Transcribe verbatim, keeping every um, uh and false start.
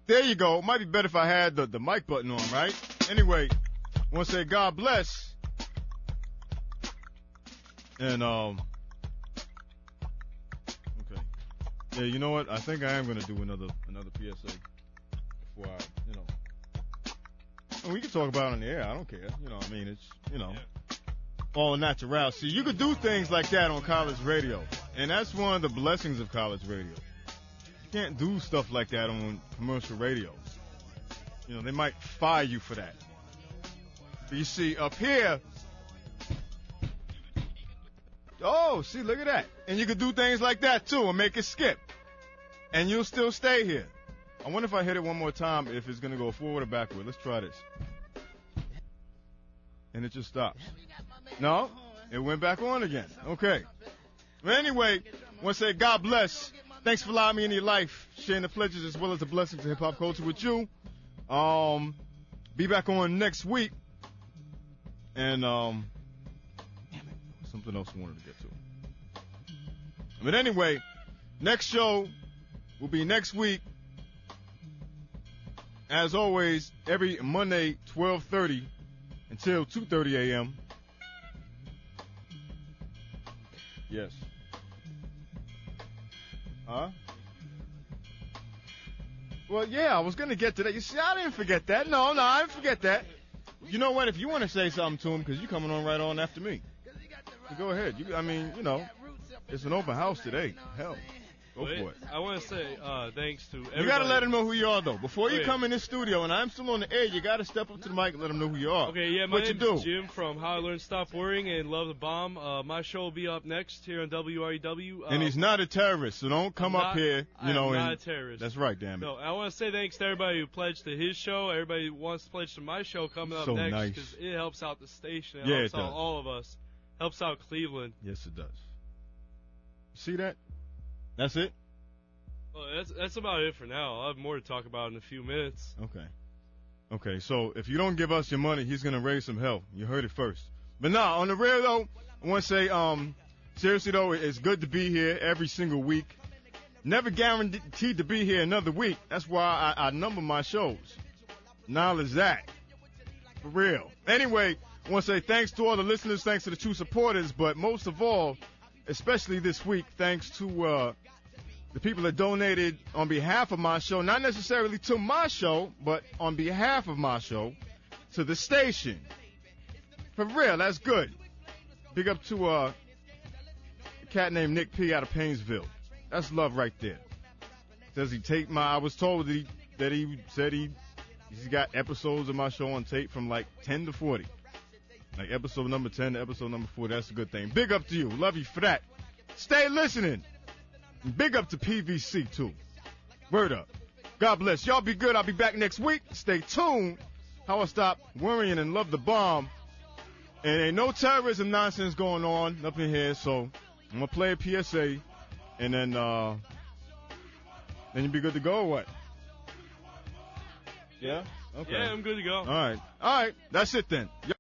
There you go. It might be better if I had the, the mic button on, right? Anyway, I want to say God bless. And, um, okay. Yeah, you know what? I think I am going to do another another P S A before I, you know. And we can talk about it on the air. I don't care. You know, I mean, it's, you know, all natural. See, you could do things like that on college radio. And that's one of the blessings of college radio. You can't do stuff like that on commercial radio. You know, they might fire you for that. But you see, up here, oh, see, look at that. And you could do things like that, too, and make it skip. And you'll still stay here. I wonder if I hit it one more time, if it's going to go forward or backward. Let's try this. And it just stops. No, it went back on again. Okay. Well, anyway, I want to say God bless. Thanks for allowing me into your life, sharing the pledges as well as the blessings of hip-hop culture with you. Um, be back on next week. And, um, damn it, something else I wanted to get to. But anyway, next show will be next week. As always, every Monday, twelve thirty until two thirty a.m. Yes. Huh? Well, yeah, I was going to get to that. You see, I didn't forget that. No, no, I didn't forget that. You know what? If you want to say something to him, because you're coming on right on after me. So go ahead. You, I mean, you know, it's an open house today. Hell, go Wait, for it. I want to say uh, thanks to everybody. You got to let him know who you are, though. Before you Wait. come in this studio, and I'm still on the air, you got to step up to the mic and let him know who you are. Okay, yeah, my what you name's do? Jim from How I Learned to Stop Worrying and Love the Bomb. Uh, my show will be up next here on W R E W. Uh, And he's not a terrorist, so don't come I'm up not- here, you I'm know. not and a terrorist. That's right, damn it. No, I want to say thanks to everybody who pledged to his show. Everybody who wants to pledge to my show coming up So next nice. because it helps out the station. It Yeah, helps it out does. all of us. Helps out Cleveland. Yes, it does. See that? That's it? Well, that's that's about it for now. I'll have more to talk about in a few minutes. Okay. Okay, so if you don't give us your money, he's going to raise some hell. You heard it first. But nah, on the real, though, I want to say, um, seriously, though, it's good to be here every single week. Never guaranteed to be here another week. That's why I, I number my shows. Knowledge that. For real. Anyway, I want to say thanks to all the listeners, thanks to the true supporters, but most of all, especially this week, thanks to uh, the people that donated on behalf of my show, not necessarily to my show, but on behalf of my show, to the station. For real, that's good. Big up to uh, a cat named Nick P. out of Painesville. That's love right there. Says he taped my, I was told that he, that he said he, he's got episodes of my show on tape from like ten to forty. Like episode number ten to episode number forty. That's a good thing. Big up to you. Love you for that. Stay listening. And big up to P V C too. Word up. God bless. Y'all be good. I'll be back next week. Stay tuned. How I stop worrying and love the bomb. And ain't no terrorism nonsense going on up in here. So I'm going to play a P S A. And then, uh, then you be good to go or what? Yeah? Okay. Yeah, I'm good to go. All right. All right. That's it then.